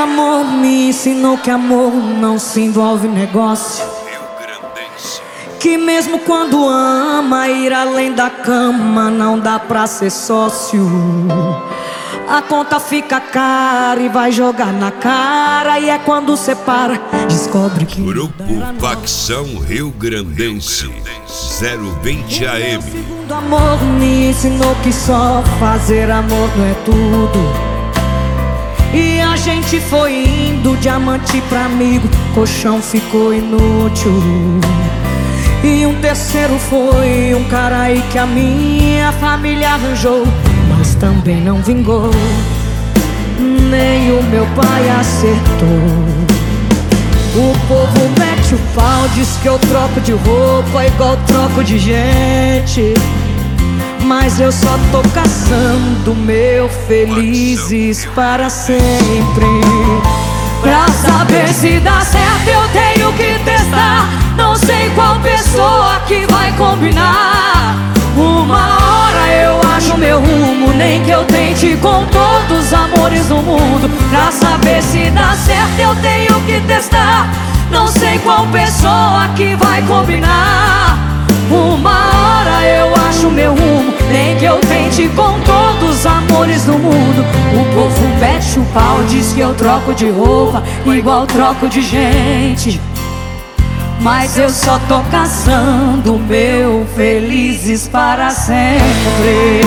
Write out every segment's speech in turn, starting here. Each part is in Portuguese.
amor me ensinou que amor não se envolve negócio, que mesmo quando ama, ir além da cama não dá pra ser sócio. A conta fica cara e vai jogar na cara, e é quando separa, descobre que Grupo Facção Rio Grandense 020 AM. O segundo amor me ensinou que só fazer amor não é tudo, e a gente foi indo, diamante pra amigo, colchão ficou inútil. E um terceiro foi um cara aí que a minha família arranjou, mas também não vingou, nem o meu pai acertou. O povo mete o pau, diz que eu troco de roupa igual troco de gente, mas eu só tô caçando meu felizes para sempre. Pra saber se dá certo eu tenho que testar, não sei qual pessoa que vai combinar. Uma hora eu acho meu rumo, nem que eu tente com todos os amores do mundo. Pra saber se dá certo eu tenho que testar, não sei qual pessoa que vai combinar. Uma hora eu acho meu rumo, nem que eu tente com todos os amores do mundo. O povo mete o pau, diz que eu troco de roupa igual troco de gente, mas eu só tô caçando meu felizes para sempre.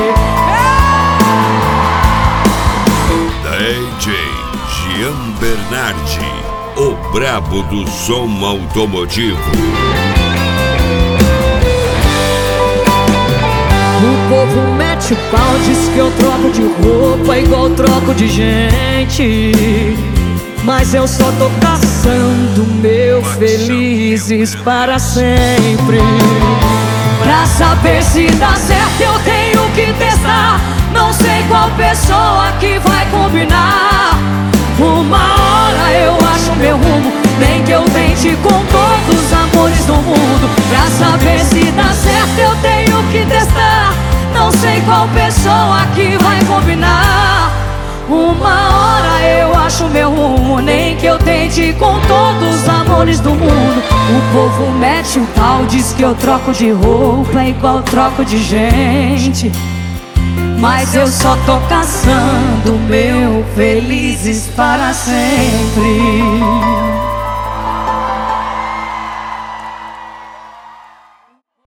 DJ Gian Bernardi, o brabo do som automotivo. O povo mete o pau, diz que eu troco de roupa igual troco de gente, mas eu só tô caçando meu felizes para sempre. Pra saber se dá certo eu tenho que testar, não sei qual pessoa que vai combinar. Uma hora eu acho meu rumo, nem que eu tente com todos os amores do mundo. Pra saber se dá certo eu tenho que testar, não sei qual pessoa que vai combinar. Uma hora eu acho meu rumo, nem que eu tente com todos os amores do mundo. O povo mete o pau, diz que eu troco de roupa igual troco de gente, mas eu só tô caçando meu felizes para sempre.